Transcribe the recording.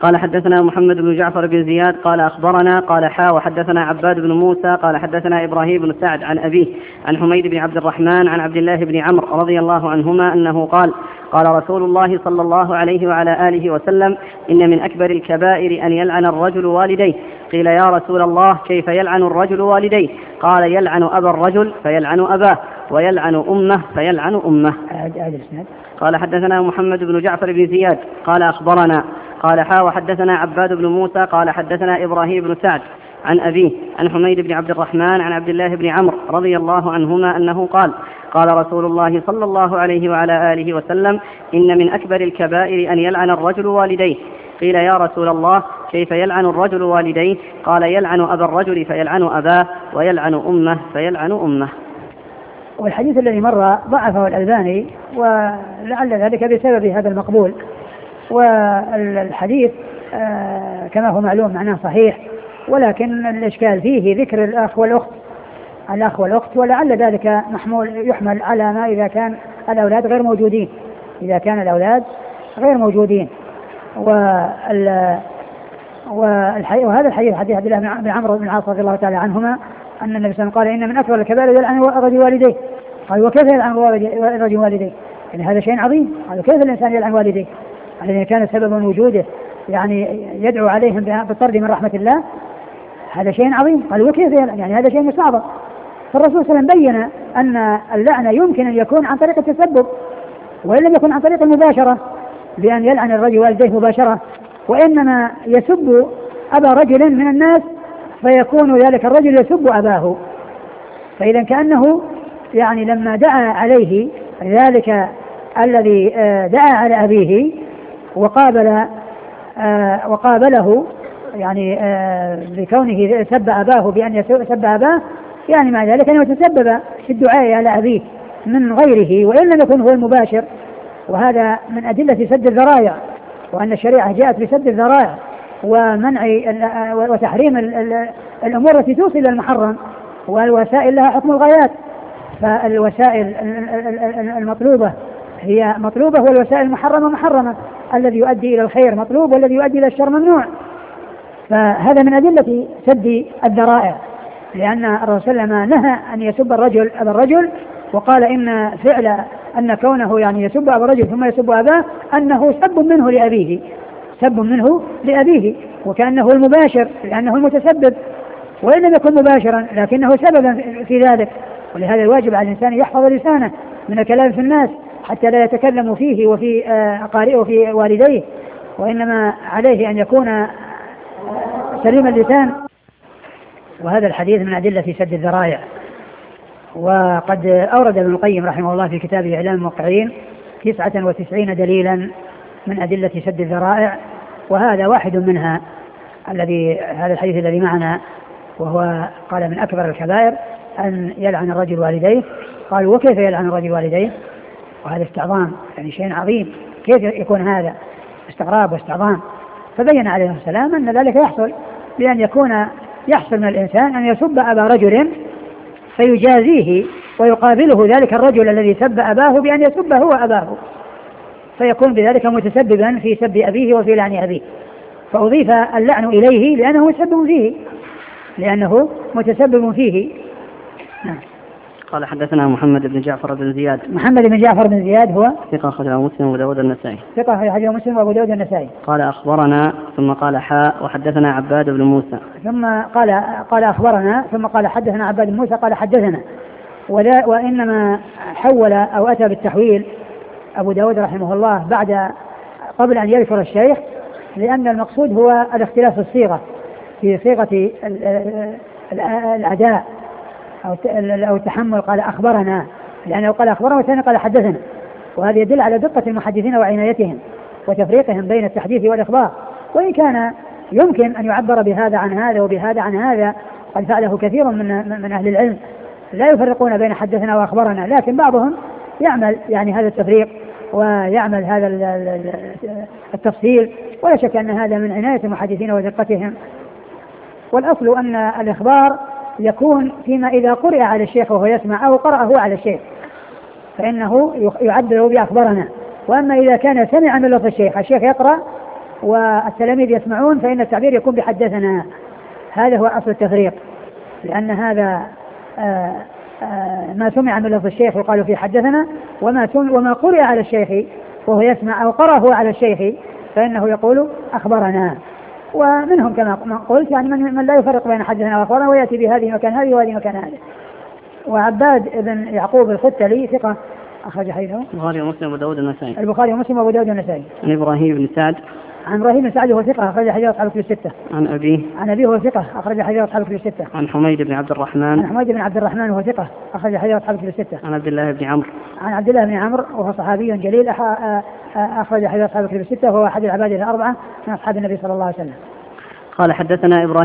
قال حدثنا محمد بن جعفر بن زياد قال أخبرنا قال وحدثنا عباد بن موسى قال حدثنا إبراهيم بن سعد عن أبيه عن حميد بن عبد الرحمن عن عبد الله بن عمرو رضي الله عنهما أنه قال رسول الله صلى الله عليه وعلى آله وسلم إن من أكبر الكبائر أن يلعن الرجل والديه. قيل يا رسول الله كيف يلعن الرجل والديه؟ قال يلعن أبا الرجل فيلعن أباه ويلعن أمه فيلعن أمه. قال حدثنا محمد بن جعفر بن زياد قال أخبرنا قال وحدثنا عباد بن موسى قال حدثنا إبراهيم بن سعد عن أبيه عن حميد بن عبد الرحمن عن عبد الله بن عمرو رضي الله عنهما أنه قال رسول الله صلى الله عليه وعلى آله وسلم إن من أكبر الكبائر أن يلعن الرجل والديه. قيل يا رسول الله كيف يلعن الرجل والديه؟ قال يلعن أبا الرجل فيلعن أباه ويلعن أمه فيلعن أمه. والحديث الذي مر ضعفه الألباني ولعل ذلك بسبب هذا المقبول. والحديث كما هو معلوم معناه صحيح، ولكن الإشكال فيه ذكر الأخ والأخت ولعل ذلك يحمل على ما إذا كان الأولاد غير موجودين، وهذا الحديث حديث عبد الله بن عمرو بن العاص رضي الله تعالى عنهما أن النبي صلى الله عليه وسلم قال إن من أكبر الكبائر يلعن الرجل والديه. قال وكيف يلعن الرجل والديه؟ يعني هذا شيء عظيم. قال كيف الإنسان يلعن والديه الذين كان سببا وجوده يعني يدعو عليهم بالطرد من رحمة الله؟ هذا شيء عظيم. قال وكيف يلعن؟ يعني هذا شيء مستعظم. فالرسول صلى الله عليه وسلم بين أن اللعنة يمكن أن يكون عن طريق التسبب وإن لم يكن عن طريق المباشرة بأن يلعن الرجل والديه مباشرة، وإنما يسب أبا رجل من الناس فيكون ذلك الرجل يسب أباه. فإذا كأنه يعني لما دعا عليه ذلك الذي دعا على أبيه وقابله يعني بكونه سب أباه بأن سب أباه، يعني مع ذلك أنه تسبب في الدعاء على أبيه من غيره وإن لم يكن هو المباشر. وهذا من أدلة سد الذرائع، وأن الشريعة جاءت بسد الذرائع ومنع وتحريم الأمور التي توصل إلى المحرم، والوسائل لها حكم الغايات. فالوسائل المطلوبة هي مطلوبة والوسائل المحرمة محرمة، الذي يؤدي إلى الخير مطلوب والذي يؤدي إلى الشر ممنوع. فهذا من أدلة سد الذرائع، لأن الرسول صلى الله عليه وسلم نهى أن يسب الرجل أبا الرجل، وقال أن كونه يعني يسب أبا الرجل ثم يسب أباه أنه سب منه لأبيه وكأنه المباشر لأنه المتسبب، وإن لم يكن مباشرا لكنه سببا في ذلك. ولهذا الواجب على الإنسان يحفظ لسانه من الكلام في الناس حتى لا يتكلم فيه وفي أقارئه وفي والديه، وإنما عليه أن يكون سليم اللسان. وهذا الحديث من أدلة سد الذرائع. وقد أورد ابن القيم رحمه الله في كتابه إعلام الموقعين 99 دليلا من أدلة سد الذرائع، وهذا واحد منها هذا الحديث الذي معنا، وهو قال من أكبر الكبائر أن يلعن الرجل والديه. قال وكيف يلعن الرجل والديه؟ وهذا استعظام، يعني شيء عظيم، كيف يكون هذا؟ استغراب واستعظام. فبين عليه السلام أن ذلك يحصل بأن يحصل من الإنسان أن يسب أبا رجل فيجازيه ويقابله ذلك الرجل الذي سب أباه بأن يسب هو أباه، فيكون بذلك متسببا في سب أبيه وفي لعن أبيه، فأضيف اللعن إليه لأنه متسبب فيه. نعم. قال حدثنا محمد بن جعفر بن زياد. محمد بن جعفر بن زياد هو ثقة أخرجه مسلم وأبو داود النسائي. قال أخبرنا ثم قال وحدثنا عباد بن موسى. ثم قال أخبرنا ثم قال حدثنا عباد بن موسى قال حدثنا. وإنما حول أو أتى بالتحويل أبو داود رحمه الله قبل أن يذكر الشيخ، لأن المقصود هو الاختلاف في الصيغة، في صيغة الأداء أو التحمل. قال أخبرنا، لأنه قال أخبرنا والثاني قال حدثنا، وهذا يدل على دقة المحدثين وعنايتهم وتفريقهم بين التحديث والإخبار. وإن كان يمكن أن يعبر بهذا عن هذا وبهذا عن هذا، قد فعله كثير من أهل العلم لا يفرقون بين حدثنا وأخبرنا، لكن بعضهم يعمل يعني هذا التفريق ويعمل هذا التفصيل، ولا شك أن هذا من عناية المحدثين ودقتهم. والأصل أن الإخبار يكون فيما إذا قرئ على الشيخ وهو يسمع أو قرأه على الشيخ فإنه يعبر بأخبرنا. وأما إذا كان سمع من لفظ الشيخ يقرأ والتلاميذ يسمعون فإن التعبير يكون بحدثنا. هذا هو أصل التفريق، لأن هذا ما سمع من لفظ الشيخ وقالوا فيه حدثنا، وما قرئ على الشيخ وهو يسمع أو قرأه على الشيخ فإنه يقول أخبرنا. ومنهم كما قلت يعني من لا يفرق بين حدثنا وأخبرنا ويأتي بهذه مكان هذه وهذه مكان هذه. وعباد بن يعقوب الختلي ثقة أخرج حديثه البخاري ومسلم وأبو داود والنسائي. البخاري ومسلم وأبو داود والنسائي. عن إبراهيم بن سعد. عن إبراهيم بن سعد هو ثقة أخرج حديث أصحاب الكتب الستة. عن أبيه. عن أبيه هو ثقة أخرج حديث أصحاب الكتب الستة. عن حميد بن عبد الرحمن. عن حميد بن عبد الرحمن وهو ثقة أخرج حديث أصحاب الكتب الستة. عن عبد الله بن عمرو. عن عبد الله بن عمرو وهو صحابي جليل أخرج حديث أصحاب الكتب الستة وهو أحد العباد الأربعة من أصحاب النبي صلى الله عليه وسلم. قال حدثنا إبراهيم